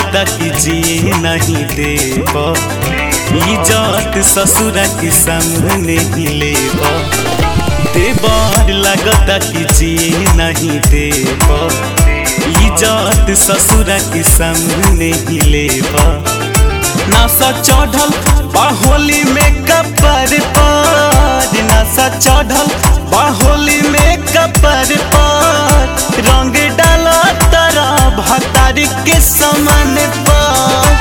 लगता कि जी नहीं देब, इज्जत ससुर के सामने ही लेब। देवर लगता कि जी नहीं देब, इज्जत ससुर के सामने ही लेब। नशा चढ़ल बाहोली में कपर पर, नशा चढ़ल बाहोली में कपर पर, रंग डाला तारा भतारी के समान पर।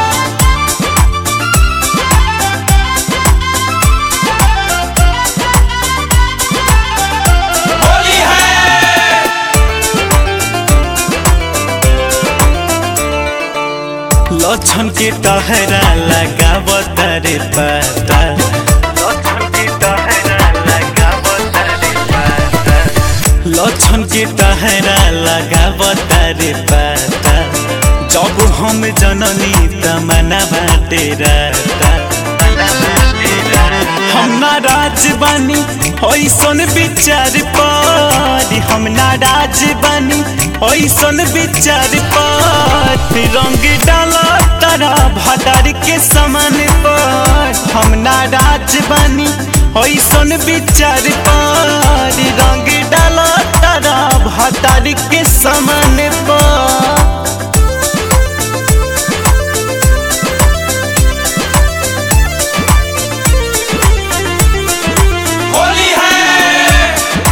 होली है लक्षण के तहरा लगावत रे पता, लक्षण के तहरा लगावत रे पता, लक्षण के तहरा लगावत रे पता। जब हम जननी तमना बाटे रहता, हम नाराज बानी ऐसन विचार पर, हम नाराज बानी ऐसन विचार पर, रंग डाला तारा भतार के समान पर। हम नाराज बानी ऐसन विचार पर, रंग डाला तारा भतार के समान पर। होली है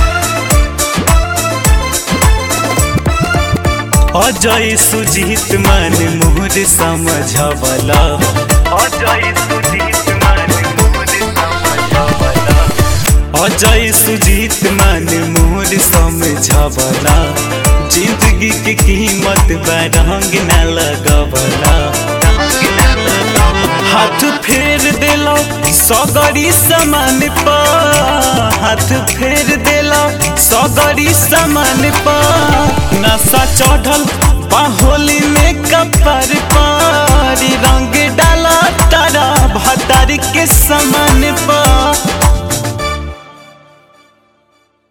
अजय सुजीत मन मोर समझवला, अजय सुजीत मन मोर समझवला, अजय सुजीत मन मोर समझवला। जिंदगी की कीमत बरंग न लगवला, हाथ फेर देलो सगरी समान पर, हाथ फेर देलो सगरी समान पर। नशा चढ़ल बाहोली में कपर पर, रंग डाला तारा भतार के समान पर।